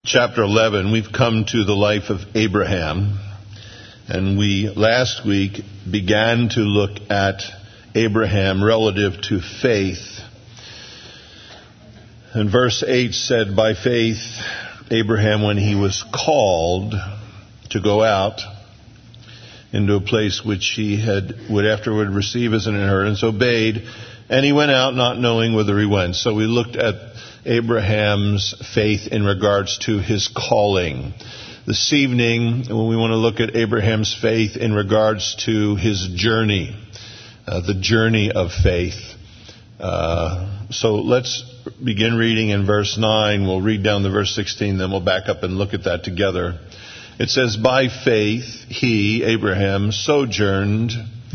chapter 11, we've come to the life of Abraham. And we, last week, began to look at Abraham relative to faith. And verse 8 said, by faith, Abraham, when he was called to go out into a place which he would afterward receive as an inheritance, obeyed, and he went out not knowing whither he went. So we looked at Abraham's faith in regards to his calling. This evening, we want to look at Abraham's faith in regards to his journey, the journey of faith. So let's begin reading in verse 9. We'll read down to verse 16, then we'll back up and look at that together. It says, by faith, he, Abraham, sojourned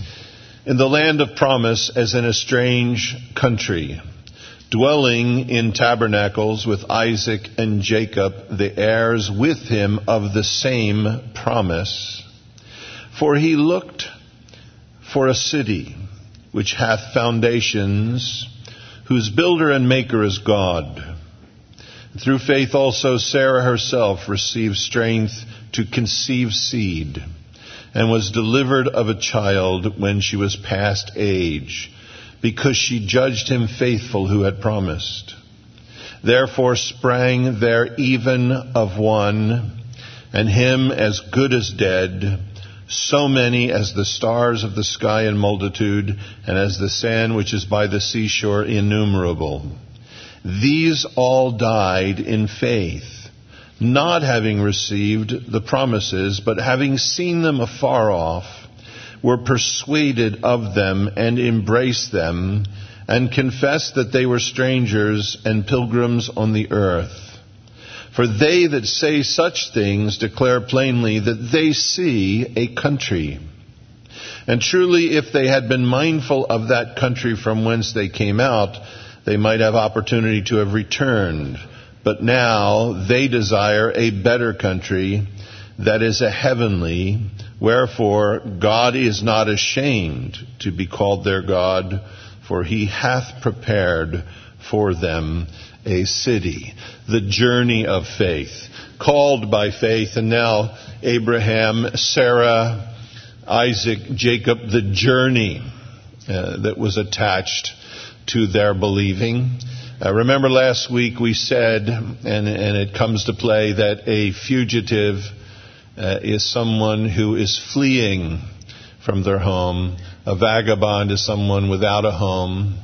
in the land of promise as in a strange country, dwelling in tabernacles with Isaac and Jacob, the heirs with him of the same promise. For he looked for a city which hath foundations, whose builder and maker is God. Through faith also Sarah herself received strength to conceive seed, and was delivered of a child when she was past age, because she judged him faithful who had promised. Therefore sprang there even of one, and him as good as dead, so many as the stars of the sky in multitude, and as the sand which is by the seashore innumerable. These all died in faith, not having received the promises, but having seen them afar off, were persuaded of them and embraced them, and confessed that they were strangers and pilgrims on the earth. For they that say such things declare plainly that they see a country. And truly, if they had been mindful of that country from whence they came out, they might have opportunity to have returned. But now they desire a better country, that is a heavenly. Wherefore God is not ashamed to be called their God, for he hath prepared for them a city. The journey of faith. Called by faith, and now Abraham, Sarah, Isaac, Jacob, the journey that was attached to their believing. Remember last week we said, and it comes to play, that a fugitive is someone who is fleeing from their home. A vagabond is someone without a home.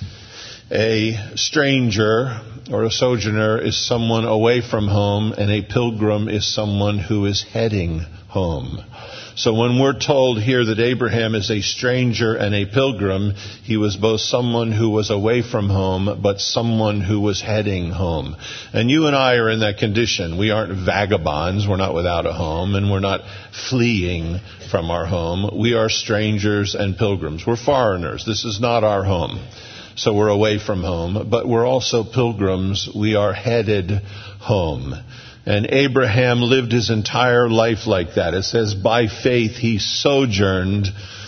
A stranger or a sojourner is someone away from home, and a pilgrim is someone who is heading home. So when we're told here that Abraham is a stranger and a pilgrim, he was both someone who was away from home, but someone who was heading home. And you and I are in that condition. We aren't vagabonds. We're not without a home, and we're not fleeing from our home. We are strangers and pilgrims. We're foreigners. This is not our home. So we're away from home, but we're also pilgrims. We are headed home. And Abraham lived his entire life like that. It says, by faith he sojourned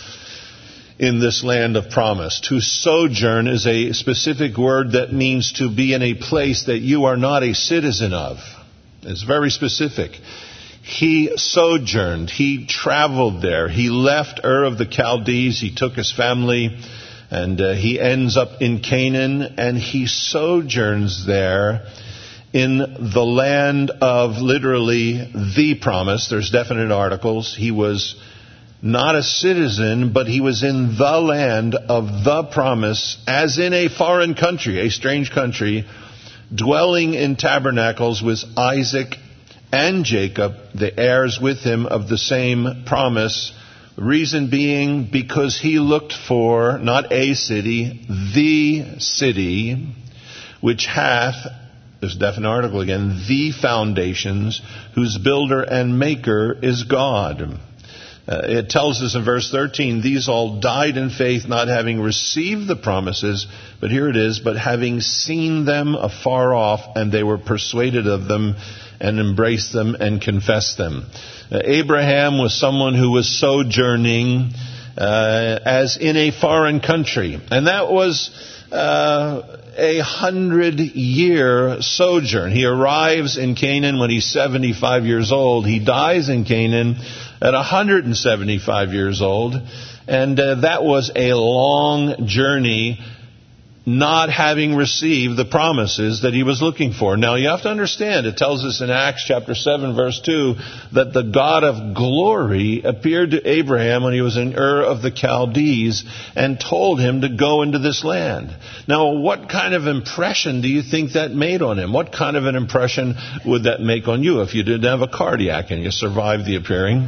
in this land of promise. To sojourn is a specific word that means to be in a place that you are not a citizen of. It's very specific. He sojourned. He traveled there. He left Ur of the Chaldees. He took his family, and he ends up in Canaan, and he sojourns there in the land of literally the promise. There's definite articles. He was not a citizen, but he was in the land of the promise, as in a foreign country, a strange country, dwelling in tabernacles with Isaac and Jacob, the heirs with him of the same promise. Reason being, because he looked for, not a city, the city, which hath, there's a definite article again, the foundations, whose builder and maker is God. It tells us in verse 13, these all died in faith, not having received the promises, but here it is, but having seen them afar off, and they were persuaded of them, and embraced them, and confessed them. Abraham was someone who was sojourning as in a foreign country. And that was a 100-year sojourn. He arrives in Canaan when he's 75 years old. He dies in Canaan at 175 years old. And that was a long journey, not having received the promises that he was looking for. Now you have to understand, it tells us in Acts chapter 7 verse 2 that the God of glory appeared to Abraham when he was in Ur of the Chaldees and told him to go into this land. Now what kind of impression do you think that made on him? What kind of an impression would that make on you if you didn't have a cardiac and you survived the appearing?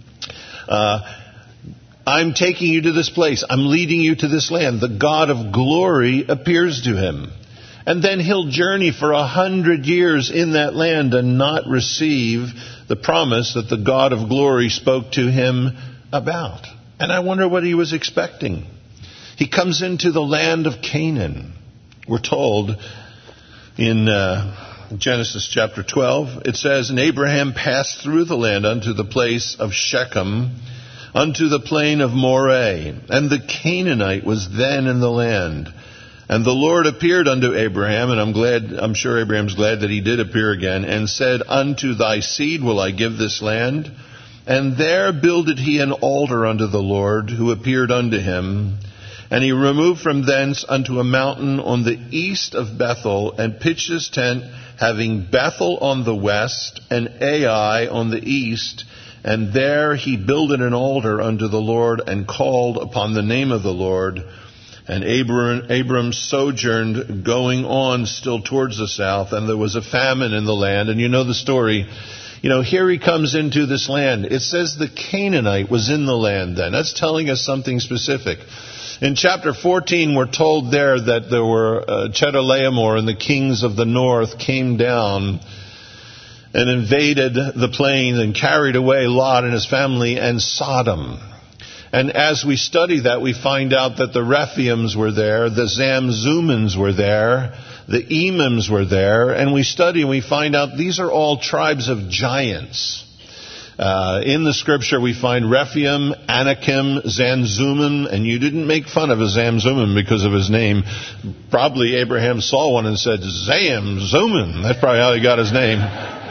I'm taking you to this place. I'm leading you to this land. The God of glory appears to him. And then he'll journey for 100 years in that land and not receive the promise that the God of glory spoke to him about. And I wonder what he was expecting. He comes into the land of Canaan. We're told in Genesis chapter 12, it says, "And Abraham passed through the land unto the place of Shechem, unto the plain of Moreh, and the Canaanite was then in the land. And the Lord appeared unto Abraham," and I'm sure Abraham's glad that he did appear again, "and said, Unto thy seed will I give this land. And there builded he an altar unto the Lord, who appeared unto him. And he removed from thence unto a mountain on the east of Bethel, and pitched his tent, having Bethel on the west, and Ai on the east. And there he builded an altar unto the Lord, and called upon the name of the Lord. And Abram sojourned, going on still towards the south, and there was a famine in the land." And you know the story. Here he comes into this land. It says the Canaanite was in the land then. That's telling us something specific. In chapter 14, we're told there that there were Chedorlaomer and the kings of the north came down and invaded the plain and carried away Lot and his family and Sodom. And as we study that, we find out that the Rephaims were there, the Zamzummans were there, the Emims were there, and we study and we find out these are all tribes of giants. In the scripture we find Rephaim, Anakim, Zamzummim, and you didn't make fun of a Zamzummim because of his name. Probably Abraham saw one and said, Zamzummim. That's probably how he got his name.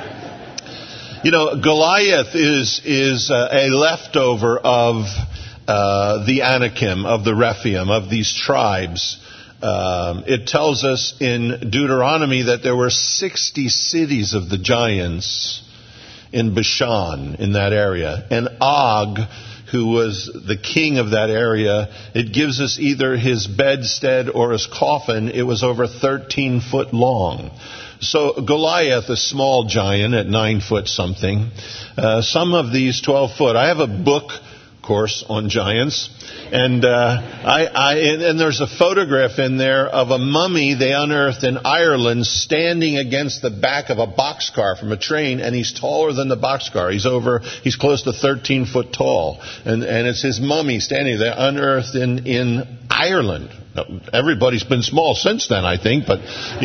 Goliath is a leftover of the Anakim, of the Rephaim, of these tribes. It tells us in Deuteronomy that there were 60 cities of the giants in Bashan, in that area. And Og, who was the king of that area, it gives us either his bedstead or his coffin. It was over 13 foot long. So Goliath, a small giant at 9 foot something. Some of these 12 foot. I have a book, of course, on giants. And and there's a photograph in there of a mummy they unearthed in Ireland standing against the back of a boxcar from a train, and he's taller than the boxcar. He's close to 13 foot tall. And it's his mummy standing there, unearthed in Ireland. Everybody's been small since then, I think, but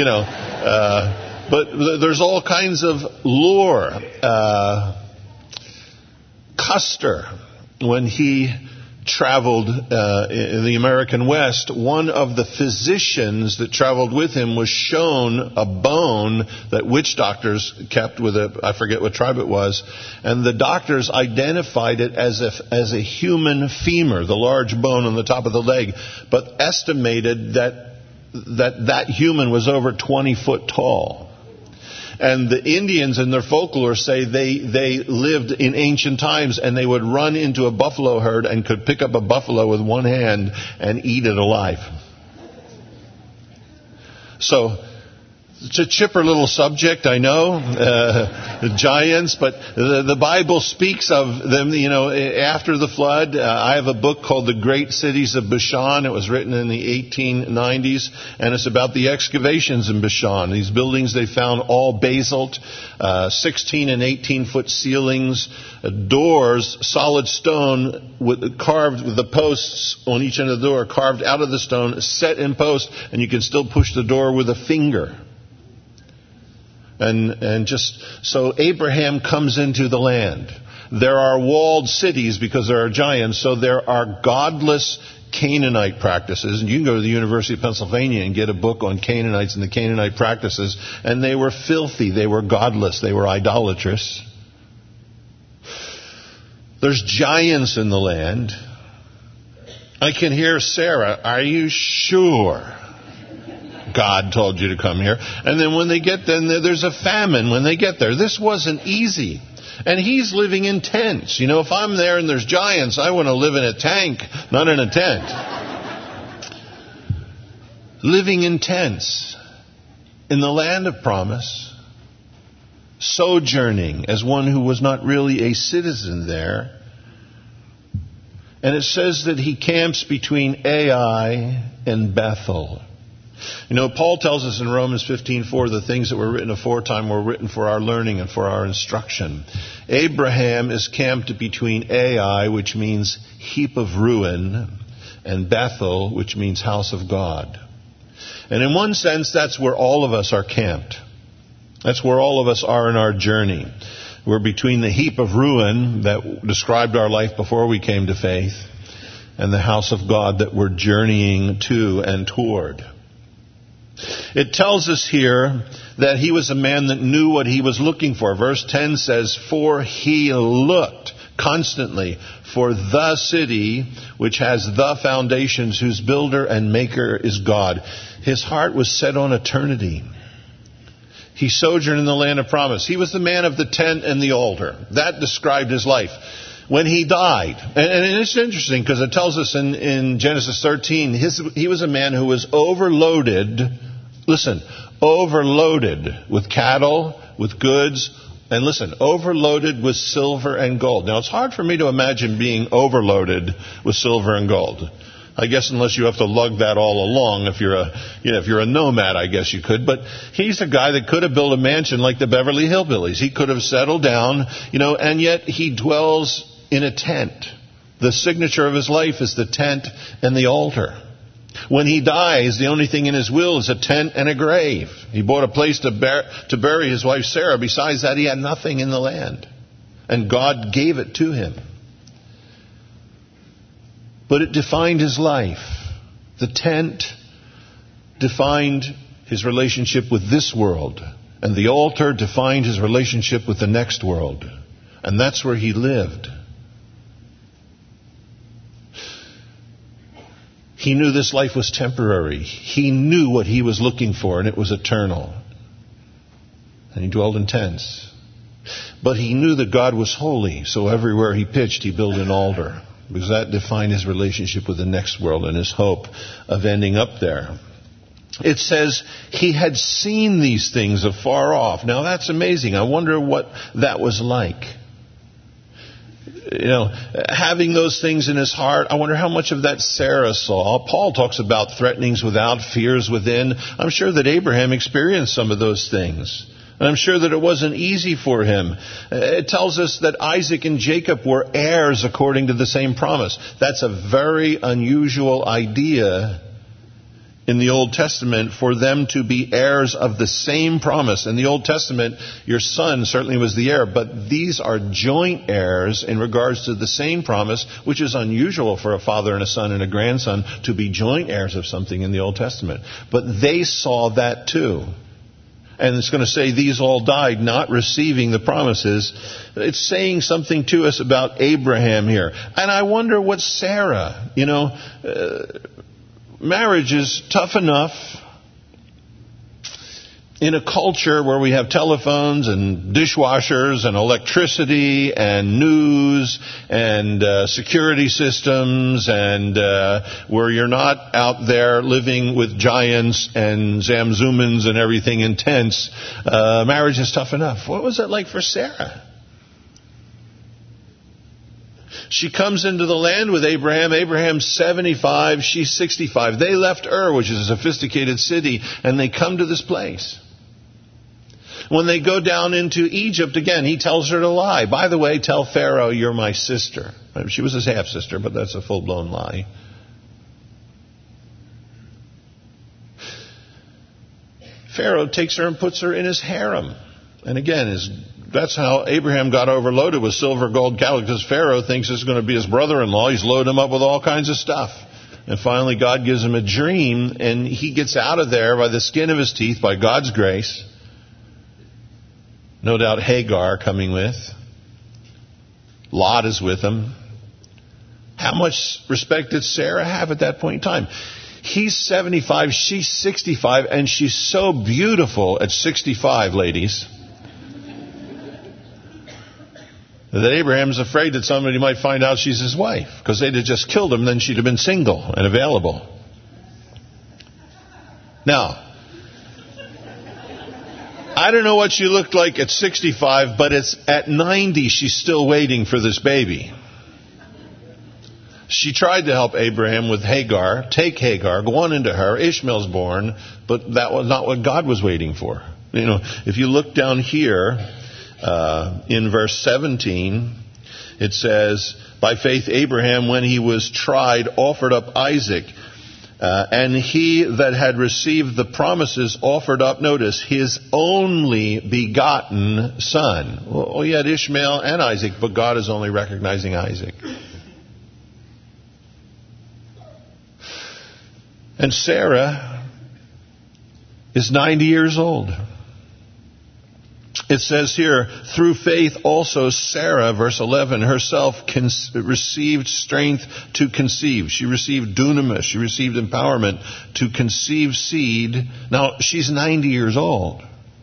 but there's all kinds of lore. Custer, when he traveled in the American West, one of the physicians that traveled with him was shown a bone that witch doctors kept with I forget what tribe it was, and the doctors identified it as a human femur, the large bone on the top of the leg, but estimated that human was over 20 foot tall. And the Indians in their folklore say they lived in ancient times, and they would run into a buffalo herd and could pick up a buffalo with one hand and eat it alive. So it's a chipper little subject, I know, the giants, but the Bible speaks of them, after the flood. I have a book called The Great Cities of Bashan. It was written in the 1890s, and it's about the excavations in Bashan. These buildings they found all basalt, 16 and 18 foot ceilings, doors, solid stone, carved with the posts on each end of the door, carved out of the stone, set in post, and you can still push the door with a finger. And just so Abraham comes into the land. There are walled cities because there are giants, so there are godless Canaanite practices. And you can go to the University of Pennsylvania and get a book on Canaanites and the Canaanite practices, and they were filthy, they were godless, they were idolatrous. There's giants in the land. I can hear Sarah, are you sure God told you to come here? And then when they get there, there's a famine when they get there. This wasn't easy. And he's living in tents. You know, if I'm there and there's giants, I want to live in a tank, not in a tent. Living in tents in the land of promise, sojourning as one who was not really a citizen there. And it says that he camps between Ai and Bethel. You know, Paul tells us in Romans 15:4, the things that were written aforetime were written for our learning and for our instruction. Abraham is camped between Ai, which means heap of ruin, and Bethel, which means house of God. And in one sense, that's where all of us are camped. That's where all of us are in our journey. We're between the heap of ruin that described our life before we came to faith and the house of God that we're journeying to and toward. It tells us here that he was a man that knew what he was looking for. Verse 10 says, for he looked constantly for the city which has the foundations, whose builder and maker is God. His heart was set on eternity. He sojourned in the land of promise. He was the man of the tent and the altar. That described his life. When he died, and it's interesting because it tells us in Genesis 13, he was a man who was overloaded, listen, overloaded with cattle, with goods, and listen, overloaded with silver and gold. Now, it's hard for me to imagine being overloaded with silver and gold. I guess unless you have to lug that all along. If you're a nomad, I guess you could. But he's a guy that could have built a mansion like the Beverly Hillbillies. He could have settled down, and yet he dwells in a tent. The signature of his life is the tent and the altar. When he dies, the only thing in his will is a tent and a grave. He bought a place to bury his wife Sarah. Besides that, he had nothing in the land. And God gave it to him. But it defined his life. The tent defined his relationship with this world. And the altar defined his relationship with the next world. And that's where he lived. He knew this life was temporary. He knew what he was looking for, and it was eternal. And he dwelled in tents. But he knew that God was holy, so everywhere he pitched, he built an altar. Because that defined his relationship with the next world and his hope of ending up there. It says he had seen these things afar off. Now that's amazing. I wonder what that was like. Having those things in his heart, I wonder how much of that Sarah saw. Paul talks about threatenings without, fears within. I'm sure that Abraham experienced some of those things. And I'm sure that it wasn't easy for him. It tells us that Isaac and Jacob were heirs according to the same promise. That's a very unusual idea in the Old Testament, for them to be heirs of the same promise. In the Old Testament, your son certainly was the heir, but these are joint heirs in regards to the same promise, which is unusual for a father and a son and a grandson to be joint heirs of something in the Old Testament. But they saw that too. And it's going to say these all died not receiving the promises. It's saying something to us about Abraham here. And I wonder what Sarah, marriage is tough enough in a culture where we have telephones and dishwashers and electricity and news and security systems and where you're not out there living with giants and Zamzoomans and everything intense. Marriage is tough enough. What was it like for Sarah? She comes into the land with Abraham. Abraham's 75, she's 65. They left Ur, which is a sophisticated city, and they come to this place. When they go down into Egypt, again, he tells her to lie. By the way, tell Pharaoh you're my sister. She was his half-sister, but that's a full-blown lie. Pharaoh takes her and puts her in his harem. And again, his That's how Abraham got overloaded with silver, gold, cattle, because Pharaoh thinks it's going to be his brother-in-law. He's loaded him up with all kinds of stuff. And finally, God gives him a dream, and he gets out of there by the skin of his teeth, by God's grace. No doubt Hagar coming with. Lot is with him. How much respect did Sarah have at that point in time? He's 75, she's 65, and she's so beautiful at 65, ladies, that Abraham's afraid that somebody might find out she's his wife, because they'd have just killed him, then she'd have been single and available. Now, I don't know what she looked like at 65, but it's at 90 she's still waiting for this baby. She tried to help Abraham with Hagar, take Hagar, go on into her, Ishmael's born, but that was not what God was waiting for. You know, if you look down here, in verse 17, it says, by faith Abraham, when he was tried, offered up Isaac. And he that had received the promises offered up, notice, his only begotten son. Well, he had Ishmael and Isaac, but God is only recognizing Isaac. And Sarah is 90 years old. It says here, through faith also Sarah, verse 11, herself received strength to conceive. She received dunamis. She received empowerment to conceive seed. Now, she's 90 years old.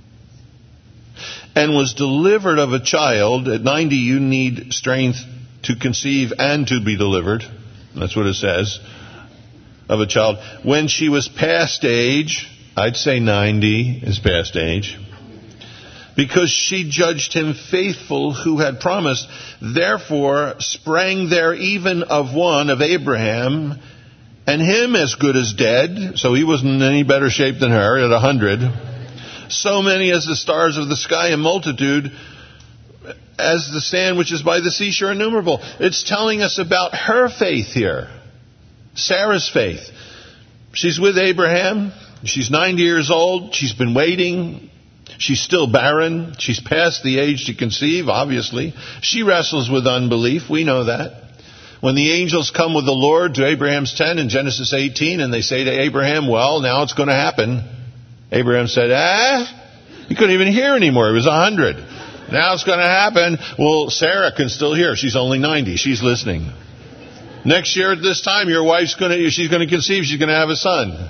And was delivered of a child. At 90, you need strength to conceive and to be delivered. That's what it says. Of a child. When she was past age, I'd say 90 is past age. Because she judged him faithful who had promised. Therefore sprang there even of one, of Abraham, and him as good as dead. So he wasn't in any better shape than her at 100. So many as the stars of the sky, and multitude as the sand which is by the seashore, innumerable. It's telling us about her faith here. Sarah's faith. She's with Abraham. She's 90 years old. She's been waiting. She's still barren. She's past the age to conceive, obviously. She wrestles with unbelief. We know that. When the angels come with the Lord to Abraham's tent in Genesis 18, and they say to Abraham, well, now it's going to happen. Abraham said, he couldn't even hear anymore. He was 100. Now it's going to happen. Well, Sarah can still hear. She's only 90. She's listening. Next year at this time, your wife's she's going to conceive. She's going to have a son.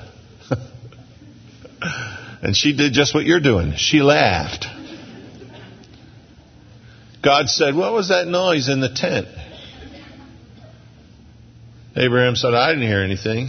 And she did just what you're doing. She laughed. God said, what was that noise in the tent? Abraham said, I didn't hear anything.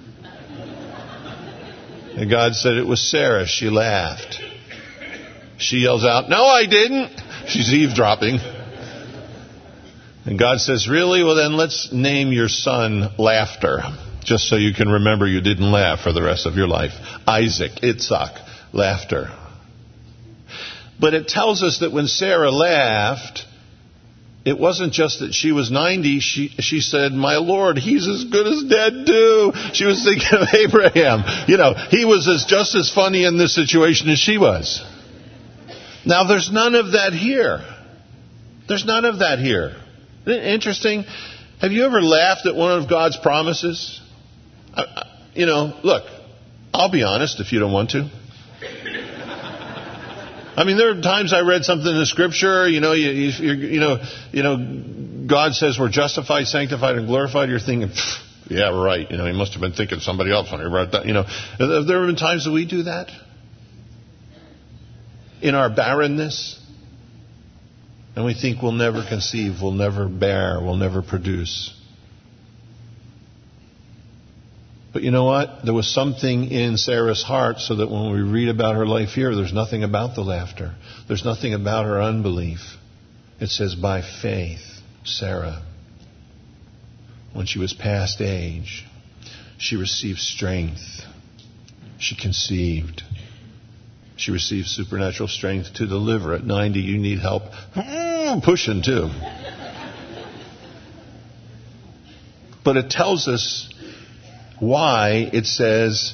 And God said, it was Sarah. She laughed. She yells out, no, I didn't. She's eavesdropping. And God says, really? Well, then let's name your son Laughter, just so you can remember you didn't laugh for the rest of your life. Isaac, Itzhak, Laughter. But it tells us that when Sarah laughed, it wasn't just that she was 90. She said, my Lord, he's as good as dead too. She was thinking of Abraham. You know, he was just as funny in this situation as she was. Now, there's none of that here. There's none of that here. Isn't it interesting? Have you ever laughed at one of God's promises? Look, I'll be honest if you don't want to. I mean, there are times I read something in the Scripture, God says we're justified, sanctified, and glorified. You're thinking, yeah, right. He must have been thinking of somebody else when he wrote that. There have been times that we do that. In our barrenness. And we think we'll never conceive, we'll never bear, we'll never produce. But you know what? There was something in Sarah's heart so that when we read about her life here, there's nothing about the laughter. There's nothing about her unbelief. It says, by faith, Sarah, when she was past age, she received strength. She conceived. She received supernatural strength to deliver. At 90, you need help pushing too. But it tells us why. It says,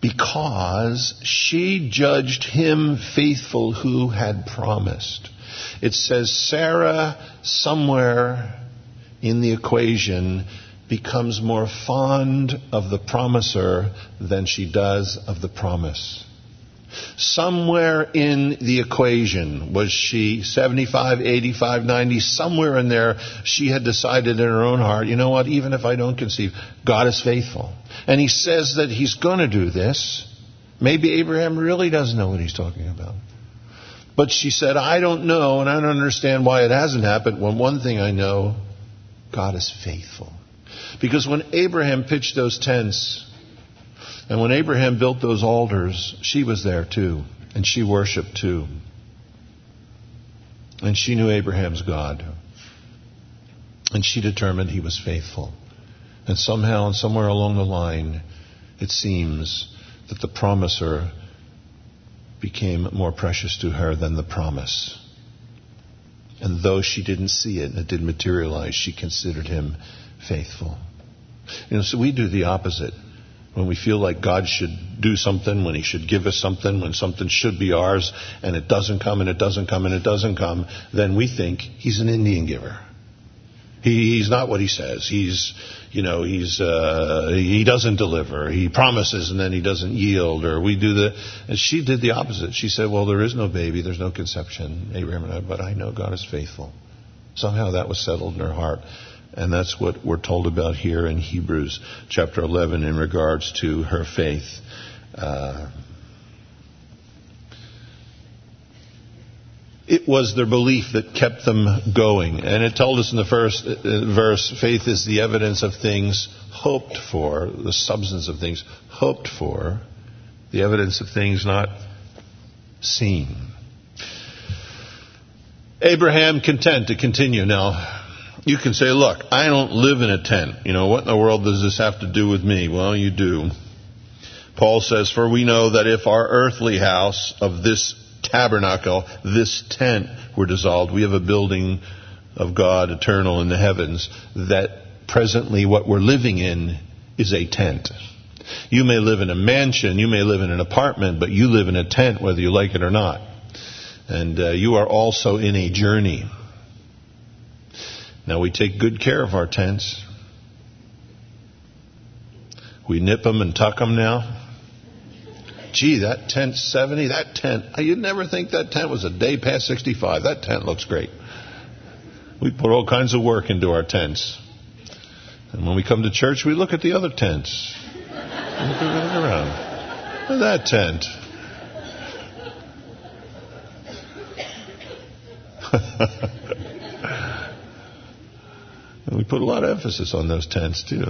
because she judged him faithful who had promised. It says Sarah, somewhere in the equation, becomes more fond of the promiser than she does of the promise. Somewhere in the equation, was she 75, 85, 90, somewhere in there, she had decided in her own heart, you know what, even if I don't conceive, God is faithful. And he says that he's going to do this. Maybe Abraham really doesn't know what he's talking about. But she said, I don't know, and I don't understand why it hasn't happened. When one thing I know, God is faithful. Because when Abraham pitched those tents, and when Abraham built those altars, she was there too. And she worshiped too. And she knew Abraham's God. And she determined he was faithful. And somehow and somewhere along the line, it seems that the promiser became more precious to her than the promise. And though she didn't see it and it didn't materialize, she considered him faithful. So we do the opposite. When we feel like God should do something, when he should give us something, when something should be ours, and it doesn't come, and it doesn't come, and it doesn't come, then we think he's an Indian giver. He's not what he says. He doesn't deliver. He promises and then he doesn't yield. Or and she did the opposite. She said, well, there is no baby, there's no conception, Abraham, but I know God is faithful. Somehow that was settled in her heart. And that's what we're told about here in Hebrews chapter 11 in regards to her faith. It was their belief that kept them going. And it told us in the first verse, faith is the evidence of things hoped for, the substance of things hoped for, the evidence of things not seen. Abraham content to continue. Now, you can say, look, I don't live in a tent. What in the world does this have to do with me? Well, you do. Paul says, for we know that if our earthly house of this tabernacle, this tent, were dissolved, we have a building of God eternal in the heavens, that presently what we're living in is a tent. You may live in a mansion, you may live in an apartment, but you live in a tent whether you like it or not. And you are also in a journey. Now, we take good care of our tents. We nip them and tuck them now. Gee, that tent's 70, that tent, you'd never think that tent was a day past 65. That tent looks great. We put all kinds of work into our tents. And when we come to church, we look at the other tents. We look around. Look at that tent. And we put a lot of emphasis on those tents too.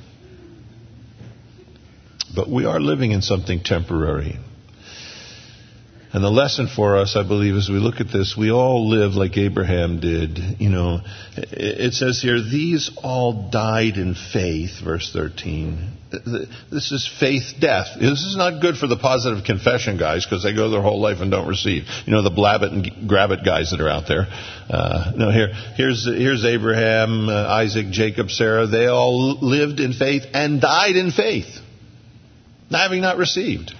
But we are living in something temporary. And the lesson for us, I believe, as we look at this, we all live like Abraham did. It says here, these all died in faith, verse 13. This is faith death. This is not good for the positive confession guys, because they go their whole life and don't receive. The blab it and grab it guys that are out there. Here's Abraham, Isaac, Jacob, Sarah. They all lived in faith and died in faith, having not received.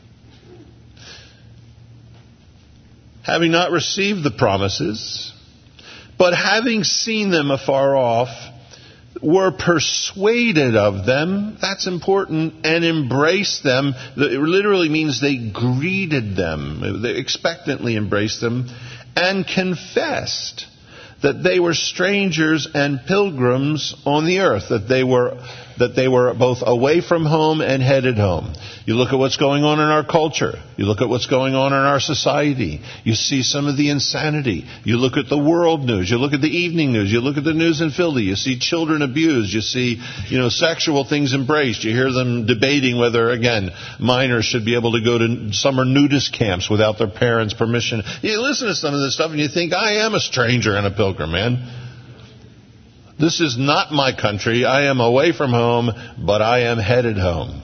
Having not received the promises, but having seen them afar off, were persuaded of them, that's important, and embraced them. It literally means they greeted them, they expectantly embraced them, and confessed that they were strangers and pilgrims on the earth, that they were both away from home and headed home. You look at what's going on in our culture. You look at what's going on in our society. You see some of the insanity. You look at the world news. You look at the evening news. You look at the news in Philly. You see children abused. You see, sexual things embraced. You hear them debating whether, again, minors should be able to go to summer nudist camps without their parents' permission. You listen to some of this stuff and you think, I am a stranger and a pilgrim, man. This is not my country. I am away from home, but I am headed home.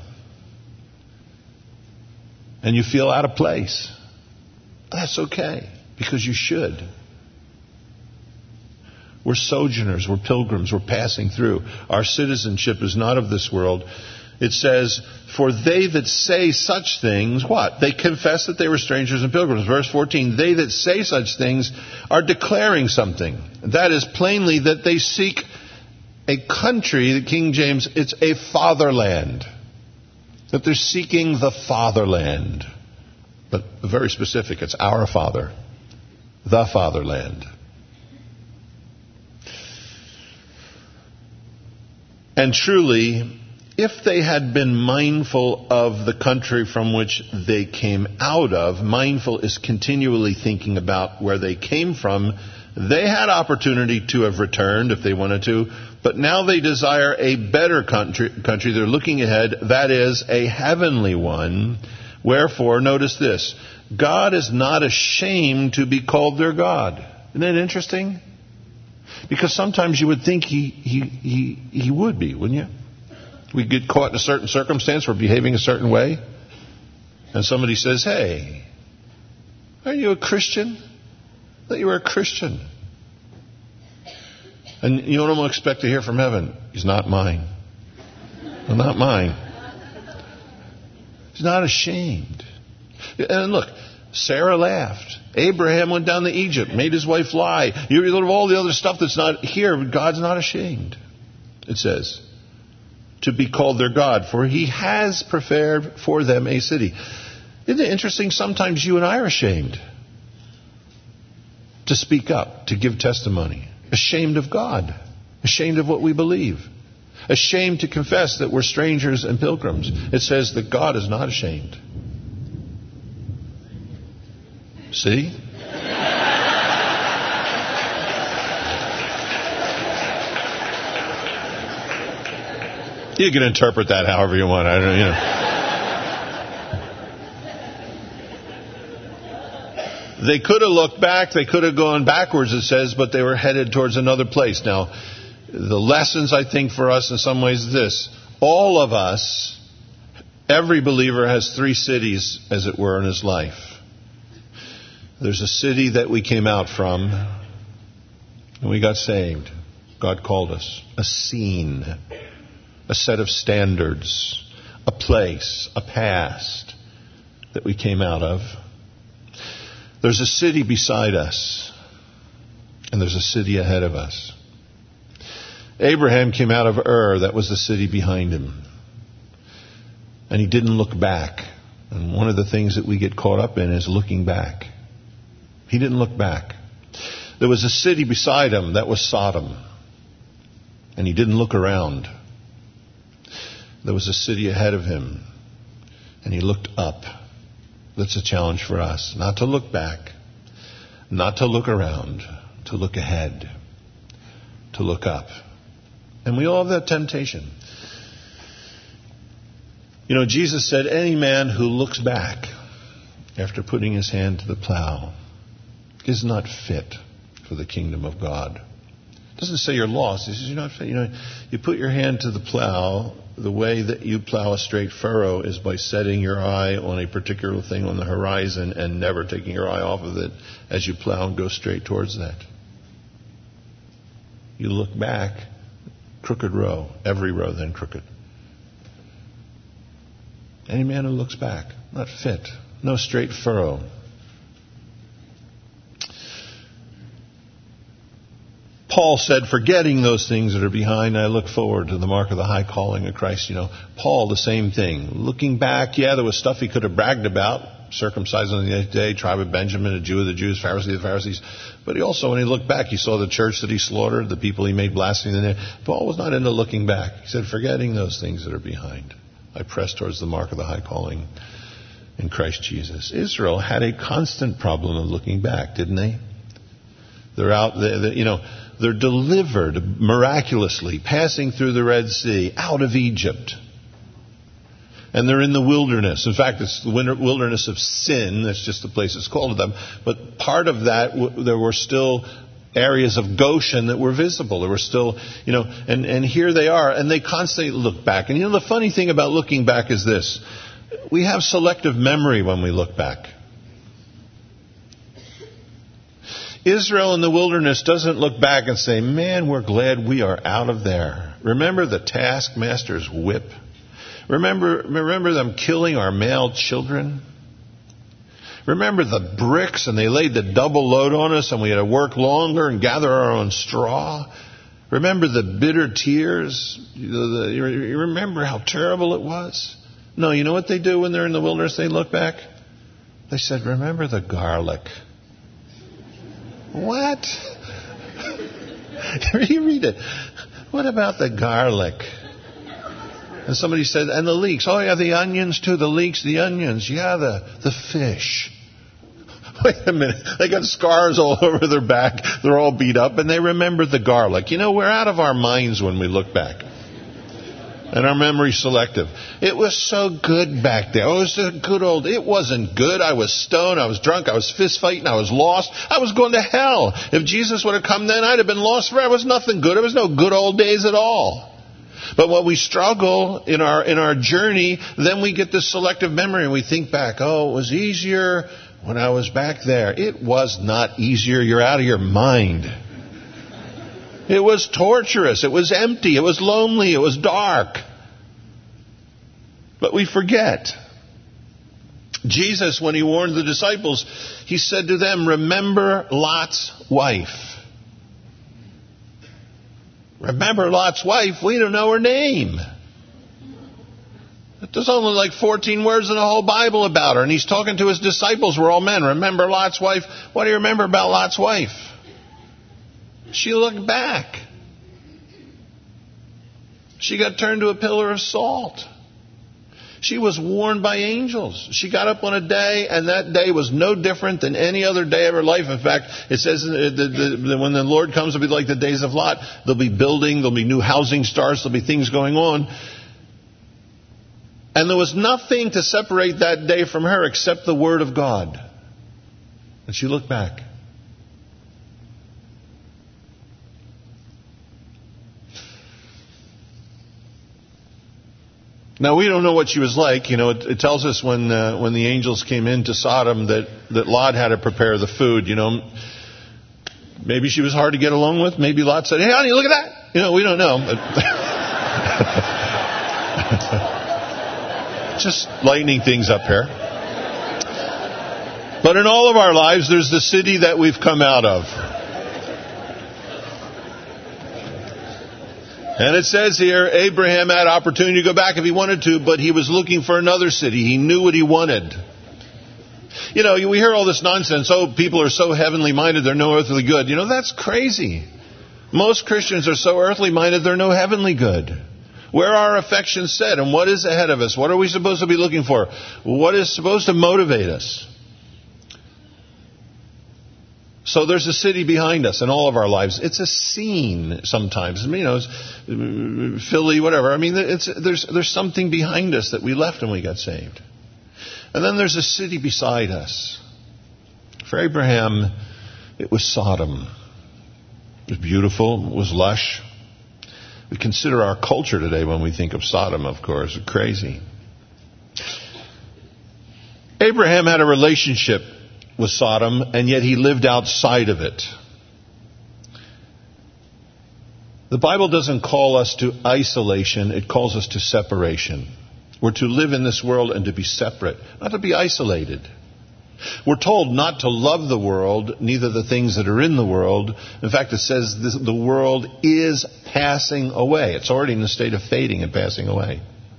And you feel out of place. That's okay, because you should. We're sojourners, we're pilgrims, we're passing through. Our citizenship is not of this world. It says, for they that say such things, what? They confess that they were strangers and pilgrims. Verse 14, they that say such things are declaring something. That is plainly that they seek a country, the King James, it's a fatherland. That they're seeking the fatherland. But very specific, it's our Father. The fatherland. And truly, if they had been mindful of the country from which they came out of, mindful is continually thinking about where they came from, they had opportunity to have returned if they wanted to, but now they desire a better country. They're looking ahead, that is, a heavenly one. Wherefore, notice this, God is not ashamed to be called their God. Isn't that interesting? Because sometimes you would think he would be, wouldn't you? We get caught in a certain circumstance, we're behaving a certain way, and somebody says, hey, aren't you a Christian? I thought you were a Christian. And you know what I'm going to expect to hear from heaven? He's not mine. Well, not mine. He's not ashamed. And look, Sarah laughed. Abraham went down to Egypt, made his wife lie. You look at all the other stuff that's not here, but God's not ashamed. It says, to be called their God, for he has prepared for them a city. Isn't it interesting? Sometimes you and I are ashamed to speak up, to give testimony. Ashamed of God. Ashamed of what we believe. Ashamed to confess that we're strangers and pilgrims. It says that God is not ashamed. See? You can interpret that however you want. I don't know. They could have looked back. They could have gone backwards, it says, but they were headed towards another place. Now, the lessons, I think, for us in some ways is this. All of us, every believer has three cities, as it were, in his life. There's a city that we came out from, and we got saved. God called us. A scene. A set of standards, a place, a past that we came out of. There's a city beside us, and there's a city ahead of us. Abraham came out of Ur, that was the city behind him. And he didn't look back. And one of the things that we get caught up in is looking back. He didn't look back. There was a city beside him, that was Sodom. And he didn't look around. There was a city ahead of him, and he looked up. That's a challenge for us. Not to look back, not to look around, to look ahead, to look up. And we all have that temptation. You know, Jesus said, any man who looks back after putting his hand to the plow is not fit for the kingdom of God. It doesn't say you're lost. It says you're not fit. You know, you put your hand to the plow. The way that you plow a straight furrow is by setting your eye on a particular thing on the horizon and never taking your eye off of it as you plow and go straight towards that. You look back, crooked row, every row then crooked. Any man who looks back, not fit, no straight furrow. Paul said, forgetting those things that are behind, I look forward to the mark of the high calling of Christ. You know, Paul, the same thing. Looking back, yeah, there was stuff he could have bragged about. Circumcised on the 8th day, tribe of Benjamin, a Jew of the Jews, Pharisee of the Pharisees. But he also, when he looked back, he saw the church that he slaughtered, the people he made blaspheme in there. Paul was not into looking back. He said, forgetting those things that are behind, I press towards the mark of the high calling in Christ Jesus. Israel had a constant problem of looking back, didn't they? They're out there, you know, they're delivered miraculously, passing through the Red Sea, out of Egypt. And they're in the wilderness. In fact, it's the wilderness of sin. That's just the place it's called to them. But part of that, there were still areas of Goshen that were visible. There were still, you know, and here they are. And they constantly look back. And you know, the funny thing about looking back is this. We have selective memory when we look back. Israel in the wilderness doesn't look back and say, man, we're glad we are out of there. Remember the taskmaster's whip? Remember them killing our male children? Remember the bricks, and they laid the double load on us, and we had to work longer and gather our own straw? Remember the bitter tears? You remember how terrible it was? No, you know what they do when they're in the wilderness? They look back. They said, remember the garlic. What? You read it. What about the garlic? And somebody said, and the leeks. Oh, yeah, the onions too. The leeks, the onions. Yeah, the fish. Wait a minute. They got scars all over their back. They're all beat up. And they remembered the garlic. You know, we're out of our minds when we look back. And our memory's selective. It was so good back there. Oh, it was a good old... It wasn't good. I was stoned. I was drunk. I was fist fighting. I was lost. I was going to hell. If Jesus would have come then, I'd have been lost forever. It was nothing good. It was no good old days at all. But when we struggle in our journey, then we get this selective memory and we think back, oh, it was easier when I was back there. It was not easier. You're out of your mind. It was torturous. It was empty. It was lonely. It was dark. But we forget. Jesus, when he warned the disciples, he said to them, remember Lot's wife. Remember Lot's wife? We don't know her name. There's only like 14 words in the whole Bible about her. And he's talking to his disciples. We're all men. Remember Lot's wife? What do you remember about Lot's wife? She looked back. She got turned to a pillar of salt. She was warned by angels. She got up on a day, and that day was no different than any other day of her life. In fact, it says that when the Lord comes, it'll be like the days of Lot. There'll be building, there'll be new housing starts, there'll be things going on. And there was nothing to separate that day from her except the Word of God. And she looked back. Now, we don't know what she was like. You know, it tells us when the angels came into Sodom that Lot had to prepare the food. You know, maybe she was hard to get along with. Maybe Lot said, hey, honey, look at that. You know, we don't know. Just lightening things up here. But in all of our lives, there's the city that we've come out of. And it says here, Abraham had opportunity to go back if he wanted to, but he was looking for another city. He knew what he wanted. You know, we hear all this nonsense. Oh, people are so heavenly minded, they're no earthly good. You know, that's crazy. Most Christians are so earthly minded, they're no heavenly good. Where are our affections set? And what is ahead of us? What are we supposed to be looking for? What is supposed to motivate us? So there's a city behind us in all of our lives. It's a scene sometimes. You know, Philly, whatever. I mean, there's something behind us that we left when we got saved. And then there's a city beside us. For Abraham, it was Sodom. It was beautiful. It was lush. We consider our culture today when we think of Sodom, of course, crazy. Abraham had a relationship with Sodom, and yet he lived outside of it. The Bible doesn't call us to isolation, it calls us to separation. We're to live in this world and to be separate, not to be isolated. We're told not to love the world, neither the things that are in the world. In fact, it says the world is passing away. It's already in the state of fading and passing away.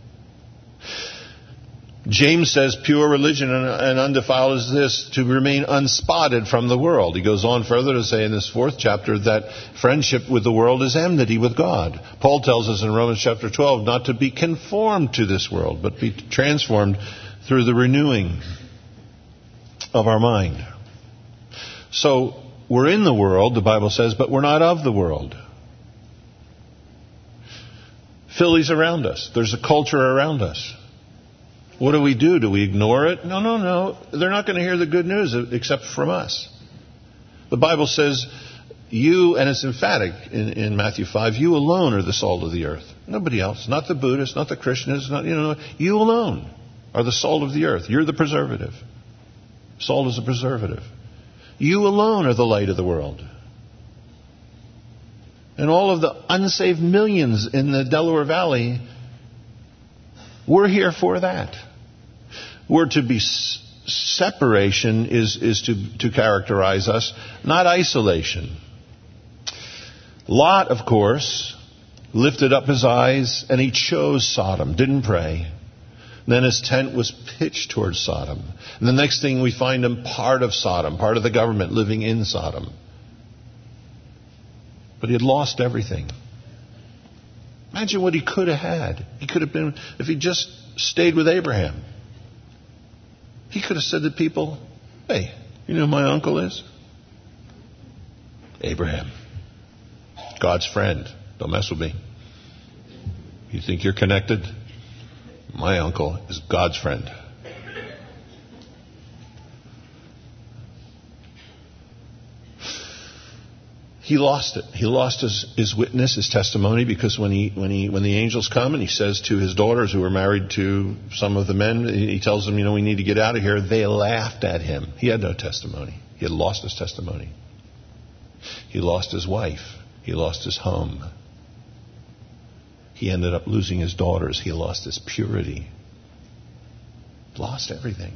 James says pure religion and undefiled is this, to remain unspotted from the world. He goes on further to say in this 4th chapter that friendship with the world is enmity with God. Paul tells us in Romans chapter 12 not to be conformed to this world, but be transformed through the renewing of our mind. So we're in the world, the Bible says, but we're not of the world. Philly's around us. There's a culture around us. What do we do? Do we ignore it? No. They're not going to hear the good news except from us. The Bible says you, and it's emphatic in Matthew 5, you alone are the salt of the earth. Nobody else. Not the Buddhists, not the Christians, you alone are the salt of the earth. You're the preservative. Salt is a preservative. You alone are the light of the world. And all of the unsaved millions in the Delaware Valley We're here for that. We're to be separation is to characterize us, not isolation. Lot, of course, lifted up his eyes and he chose Sodom, didn't pray. Then his tent was pitched towards Sodom. And the next thing we find him part of Sodom, part of the government living in Sodom. But he had lost everything. Imagine what he could have had. He could have been, if he just stayed with Abraham. He could have said to people, hey, you know who my uncle is? Abraham. God's friend. Don't mess with me. You think you're connected? My uncle is God's friend. He lost it. He lost his witness, his testimony, because when the angels come and he says to his daughters who were married to some of the men, he tells them, we need to get out of here. They laughed at him. He had no testimony. He had lost his testimony. He lost his wife. He lost his home. He ended up losing his daughters. He lost his purity. Lost everything.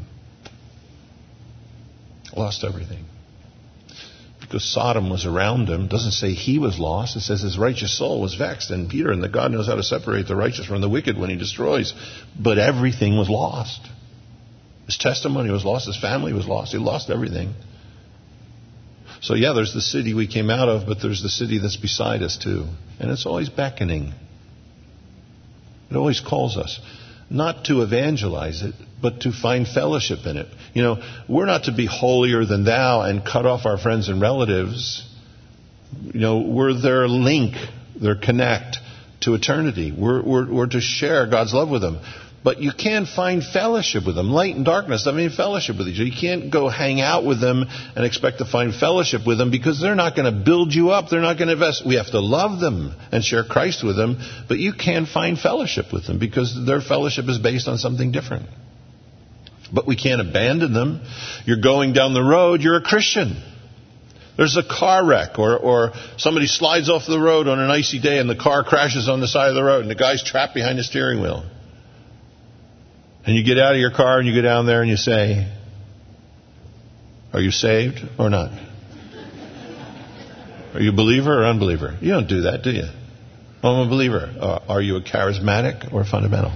Lost everything. Because Sodom was around him. It doesn't say he was lost. It says his righteous soul was vexed. And Peter and the God knows how to separate the righteous from the wicked when he destroys. But everything was lost. His testimony was lost. His family was lost. He lost everything. So yeah, there's the city we came out of, but there's the city that's beside us too. And it's always beckoning. It always calls us. Not to evangelize it, but to find fellowship in it. We're not to be holier than thou and cut off our friends and relatives. We're their link, their connect to eternity. We're to share God's love with them. But you can't find fellowship with them. Light and darkness, fellowship with each other. You can't go hang out with them and expect to find fellowship with them because they're not going to build you up. They're not going to invest. We have to love them and share Christ with them. But you can't find fellowship with them because their fellowship is based on something different. But we can't abandon them. You're going down the road. You're a Christian. There's a car wreck or somebody slides off the road on an icy day and the car crashes on the side of the road and the guy's trapped behind the steering wheel. And you get out of your car and you go down there and you say, are you saved or not? Are you a believer or unbeliever? You don't do that, do you? Oh, I'm a believer. Are you a charismatic or a fundamental?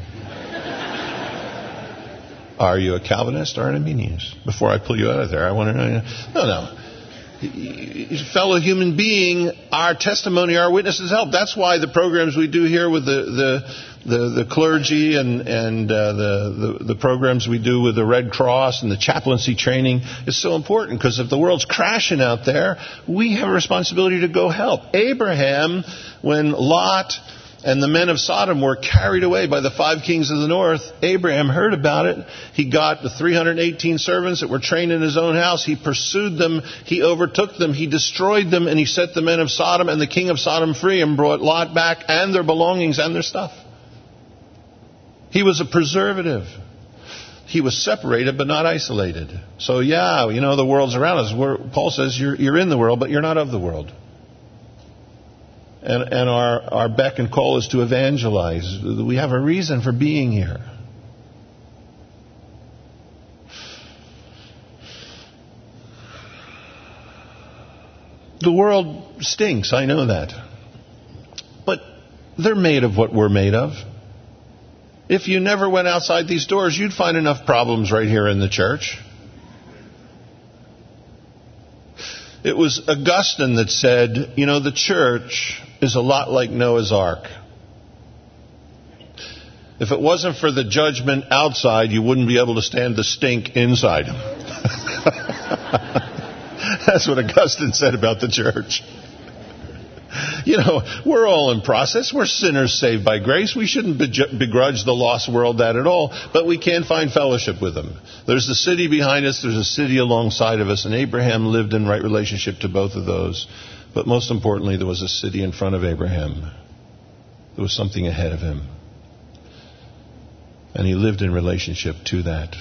Are you a Calvinist or an Arminianist? Before I pull you out of there, I want to know. No. Fellow human being, our testimony, our witnesses help. That's why the programs we do here with the clergy and the programs we do with the Red Cross and the chaplaincy training is so important, because if the world's crashing out there, we have a responsibility to go help. Abraham, when Lot and the men of Sodom were carried away by the 5 kings of the north, Abraham heard about it. He got the 318 servants that were trained in his own house. He pursued them. He overtook them. He destroyed them. And he set the men of Sodom and the king of Sodom free and brought Lot back and their belongings and their stuff. He was a preservative. He was separated but not isolated. So yeah, the world's around us. Paul says you're in the world, but you're not of the world. And our beck and call is to evangelize. We have a reason for being here. The world stinks, I know that. But they're made of what we're made of. If you never went outside these doors, you'd find enough problems right here in the church. It was Augustine that said, the church is a lot like Noah's Ark. If it wasn't for the judgment outside, you wouldn't be able to stand the stink inside. That's what Augustine said about the church. We're all in process. We're sinners saved by grace. We shouldn't begrudge the lost world that at all. But we can find fellowship with them. There's the city behind us. There's a city alongside of us. And Abraham lived in right relationship to both of those. But most importantly, there was a city in front of Abraham. There was something ahead of him. And he lived in relationship to that.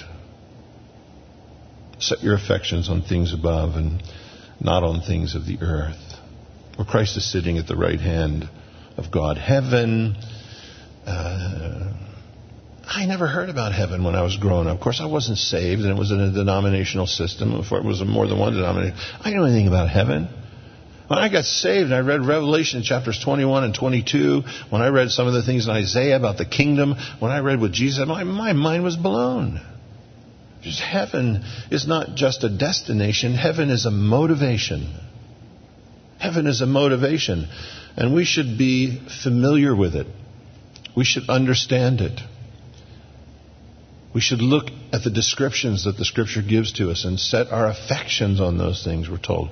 Set your affections on things above and not on things of the earth, where Christ is sitting at the right hand of God. Heaven, I never heard about heaven when I was growing up. Of course, I wasn't saved, and it was in a denominational system. Before it was more than one denomination. I didn't know anything about heaven. When I got saved and I read Revelation chapters 21 and 22, when I read some of the things in Isaiah about the kingdom, when I read what Jesus said, my mind was blown. Just heaven is not just a destination. Heaven is a motivation. Heaven is a motivation. And we should be familiar with it. We should understand it. We should look at the descriptions that the Scripture gives to us and set our affections on those things, we're told.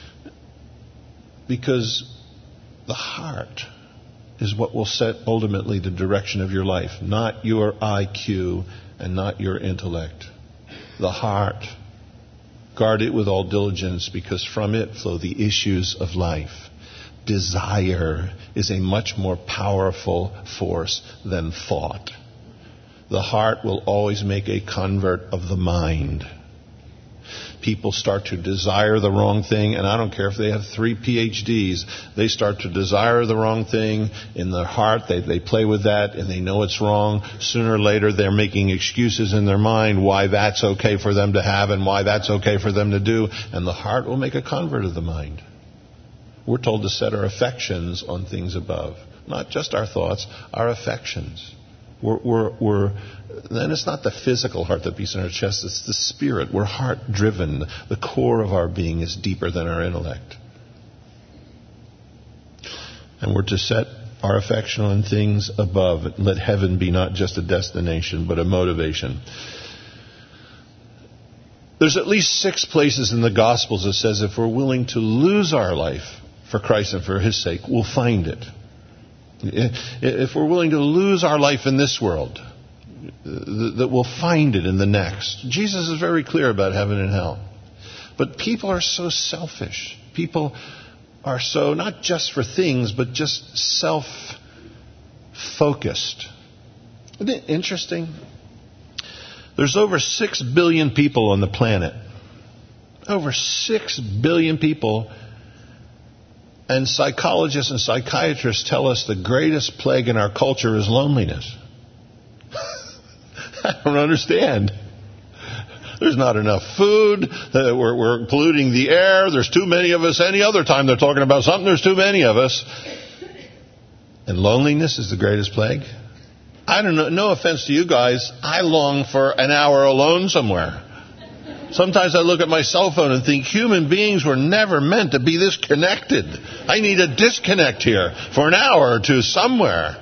Because the heart is what will set ultimately the direction of your life, not your IQ and not your intellect. The heart. Guard it with all diligence, because from it flow the issues of life. Desire is a much more powerful force than thought. The heart will always make a convert of the mind. People start to desire the wrong thing, and I don't care if they have 3 PhDs, they start to desire the wrong thing in their heart. They play with that, and they know it's wrong. Sooner or later, they're making excuses in their mind why that's okay for them to have and why that's okay for them to do, and the heart will make a convert of the mind. We're told to set our affections on things above, not just our thoughts, our affections. Then it's not the physical heart that beats in our chest, it's the spirit. We're heart-driven. The core of our being is deeper than our intellect. And we're to set our affection on things above. Let heaven be not just a destination, but a motivation. There's at least 6 places in the Gospels that says if we're willing to lose our life for Christ and for His sake, we'll find it. If we're willing to lose our life in this world, that we'll find it in the next. Jesus is very clear about heaven and hell. But people are so selfish. People are so, not just for things, but just self-focused. Isn't it interesting? There's over 6 billion people on the planet. Over 6 billion people. And psychologists and psychiatrists tell us the greatest plague in our culture is loneliness. I don't understand. There's not enough food. We're polluting the air. There's too many of us. Any other time they're talking about something, there's too many of us. And loneliness is the greatest plague. I don't know. No offense to you guys. I long for an hour alone somewhere. Sometimes I look at my cell phone and think human beings were never meant to be this connected. I need a disconnect here for an hour or two somewhere.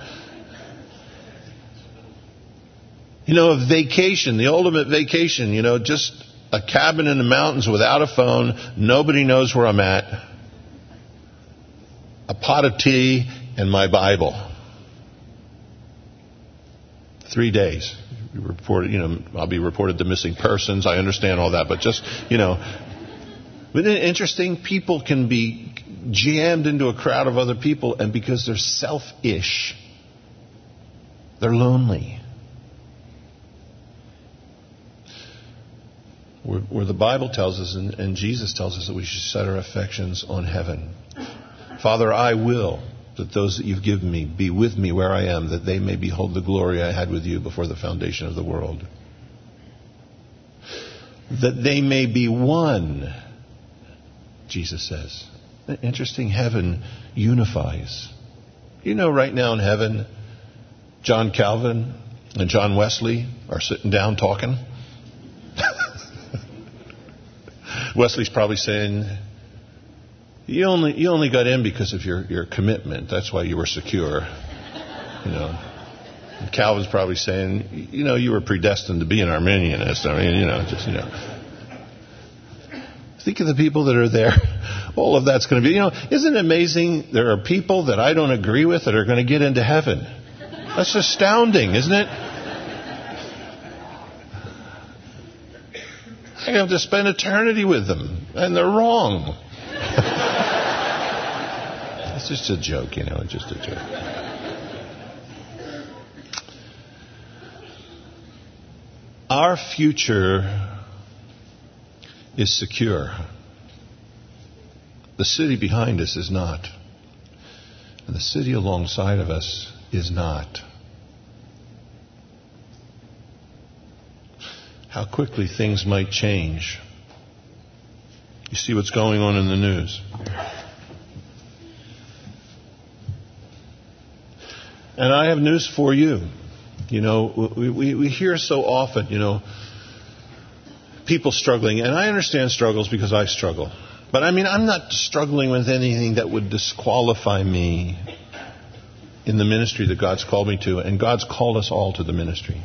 You know, a vacation, the ultimate vacation, just a cabin in the mountains without a phone. Nobody knows where I'm at. A pot of tea and my Bible. 3 days. I'll be reported to missing persons. I understand all that, but just, Isn't it interesting? People can be jammed into a crowd of other people, and because they're selfish, they're lonely. Where the Bible tells us, and Jesus tells us that we should set our affections on heaven. Father, I will that those that you've given me be with me where I am, that they may behold the glory I had with you before the foundation of the world. That they may be one, Jesus says. Interesting, heaven unifies. Right now in heaven, John Calvin and John Wesley are sitting down talking. Wesley's probably saying, You only got in because of your commitment. That's why you were secure. And Calvin's probably saying, you were predestined to be an Arminianist. Think of the people that are there. All of that's going to be, isn't it amazing? There are people that I don't agree with that are going to get into heaven. That's astounding, isn't it? I have to spend eternity with them, and they're wrong. It's just a joke, just a joke. Our future is secure. The city behind us is not. And the city alongside of us is not. how quickly things might change. You see what's going on in the news. And I have news for you. You know, we hear so often, you know, people struggling. And I understand struggles because I struggle. But I mean, I'm not struggling with anything that would disqualify me in the ministry that God's called me to. And God's called us all to the ministry.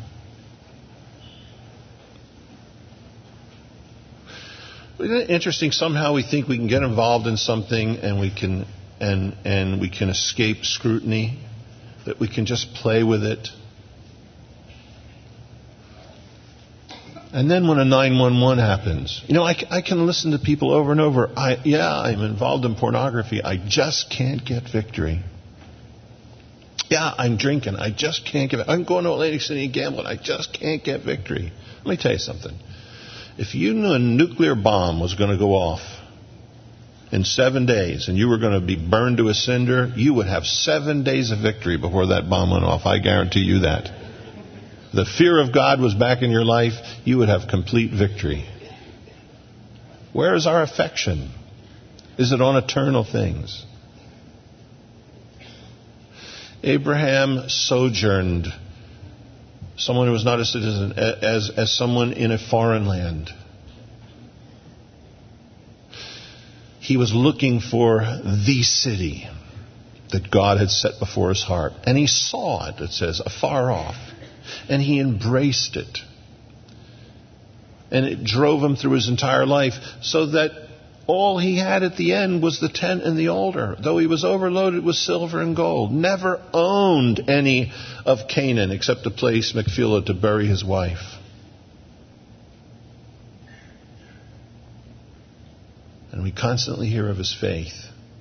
Isn't it interesting? Somehow we think we can get involved in something and we can escape scrutiny, that we can just play with it. And then when a 911 happens, you know, I can listen to people over and over. I'm involved in pornography. I just can't get victory. Yeah, I'm drinking. I just can't get. I'm going to Atlantic City and gambling. I just can't get victory. Let me tell you something. If you knew a nuclear bomb was going to go off in 7 days and you were going to be burned to a cinder, you would have 7 days of victory before that bomb went off. I guarantee you that. The fear of God was back in your life, you would have complete victory. Where is our affection? Is it on eternal things? Abraham sojourned, someone who was not a citizen, as someone in a foreign land. He was looking for the city that God had set before his heart. And he saw it, it says, afar off. And he embraced it. And it drove him through his entire life, so that all he had at the end was the tent and the altar. Though he was overloaded with silver and gold, never owned any of Canaan except a place, Machpelah, to bury his wife. And we constantly hear of his faith.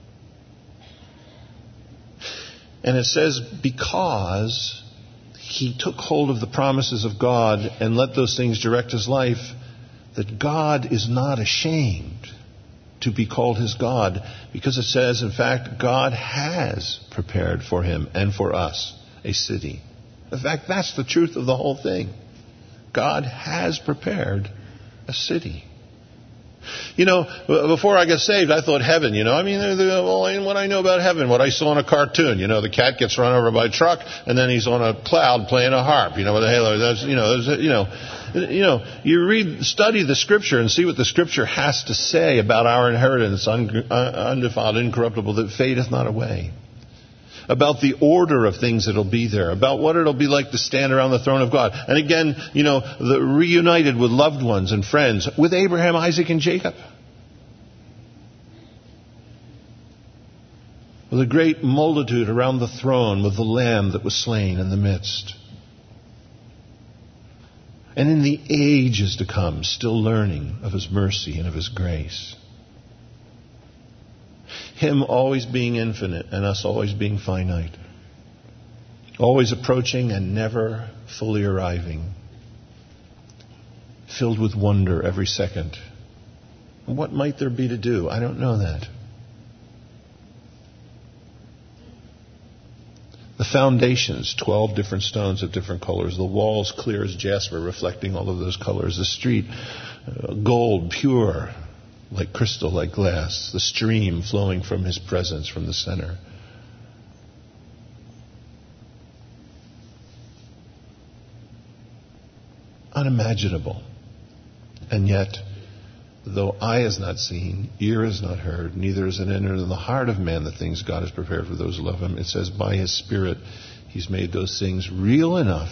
And it says, because he took hold of the promises of God and let those things direct his life, that God is not ashamed to be called his God, because it says, in fact, God has prepared for him and for us a city. In fact, that's the truth of the whole thing. God has prepared a city. You know, before I got saved, I thought heaven, you know. I mean, what I know about heaven, what I saw in a cartoon, you know, the cat gets run over by a truck, and then he's on a cloud playing a harp, you know, with a halo. You study the Scripture and see what the Scripture has to say about our inheritance, undefiled, incorruptible, that fadeth not away. About the order of things that'll be there, about what it'll be like to stand around the throne of God. And again, you know, reunited with loved ones and friends, with Abraham, Isaac, and Jacob. With a great multitude around the throne, with the Lamb that was slain in the midst. And in the ages to come, still learning of his mercy and of his grace. Him always being infinite and us always being finite. Always approaching and never fully arriving. Filled with wonder every second. And what might there be to do? I don't know that. The foundations, 12 different stones of different colors. The walls clear as jasper, reflecting all of those colors. The street, gold, pure, like crystal, like glass. The stream flowing from his presence from the center. Unimaginable. And yet, though eye has not seen, ear has not heard, neither has it entered in the heart of man the things God has prepared for those who love him. It says, by his Spirit, he's made those things real enough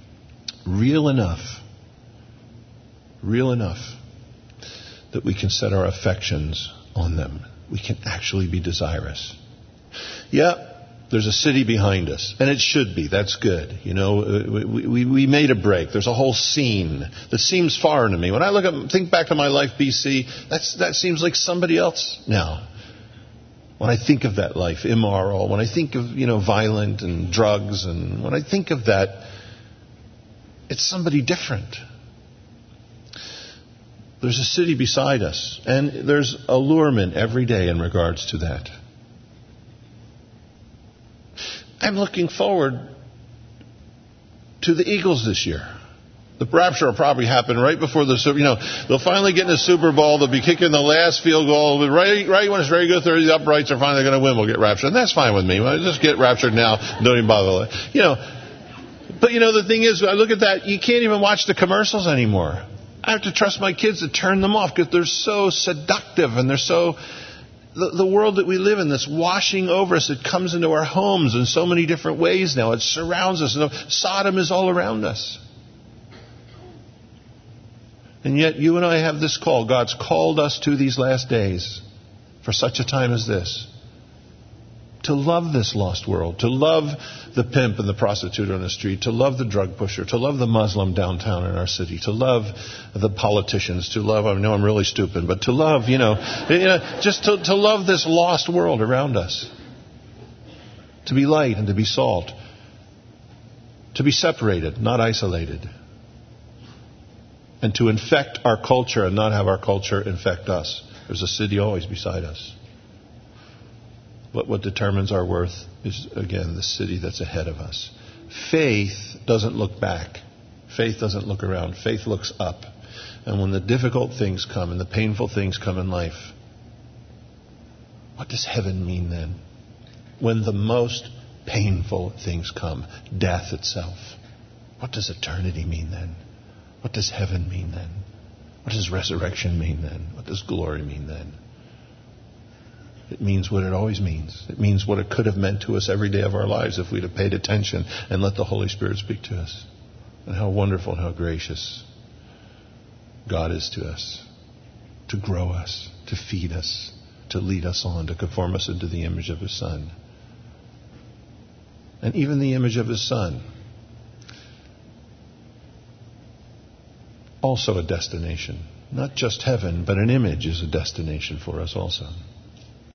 that we can set our affections on them. We can actually be desirous. Yeah, there's a city behind us, and it should be. That's good. You know, we made a break. There's a whole scene that seems foreign to me. When I think back to my life, BC, that seems like somebody else now. When I think of that life, immoral, when I think of, you know, violent and drugs, and when I think of that, it's somebody different. There's a city beside us, and there's allurement every day in regards to that. I'm looking forward to the Eagles this year. The rapture will probably happen right before they'll finally get in the Super Bowl. They'll be kicking the last field goal. Right when it's ready to go through, the uprights are finally going to win. We'll get raptured. And that's fine with me. We'll just get raptured now. Don't even bother. But the thing is, I look at that, you can't even watch the commercials anymore. I have to trust my kids to turn them off because they're so seductive and they're so... The world that we live in that's washing over us, it comes into our homes in so many different ways now. It surrounds us. Sodom is all around us. And yet you and I have this call. God's called us to these last days for such a time as this. To love this lost world. To love the pimp and the prostitute on the street. To love the drug pusher. To love the Muslim downtown in our city. To love the politicians. To love, I know I'm really stupid, but to love, just to love this lost world around us. To be light and to be salt. To be separated, not isolated. And to infect our culture and not have our culture infect us. There's a city always beside us. But what determines our worth is, again, the city that's ahead of us. Faith doesn't look back. Faith doesn't look around. Faith looks up. And when the difficult things come and the painful things come in life, what does heaven mean then? When the most painful things come, death itself, what does eternity mean then? What does heaven mean then? What does resurrection mean then? What does glory mean then? It means what it always means. It means what it could have meant to us every day of our lives if we'd have paid attention and let the Holy Spirit speak to us. And how wonderful and how gracious God is to us. To grow us, to feed us, to lead us on, to conform us into the image of His Son. And even the image of His Son. Also a destination. Not just heaven, but an image is a destination for us also.